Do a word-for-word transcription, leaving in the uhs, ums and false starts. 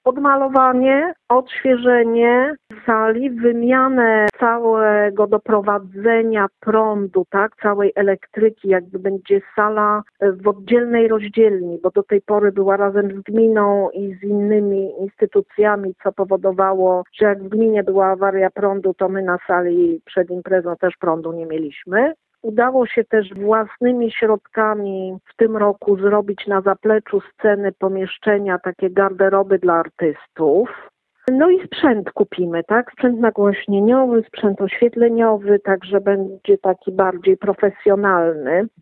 Odmalowanie, odświeżenie sali, wymianę całego doprowadzenia prądu, tak, całej elektryki, jakby będzie sala w oddzielnej rozdzielni, bo do tej pory była razem z gminą i z innymi instytucjami, co powodowało, że jak w gminie była awaria prądu, to my na sali przed imprezą też prądu nie mieliśmy. Udało się też własnymi środkami w tym roku zrobić na zapleczu sceny pomieszczenia, takie garderoby dla artystów. No i sprzęt kupimy, tak? Sprzęt nagłośnieniowy, sprzęt oświetleniowy, także będzie taki bardziej profesjonalny.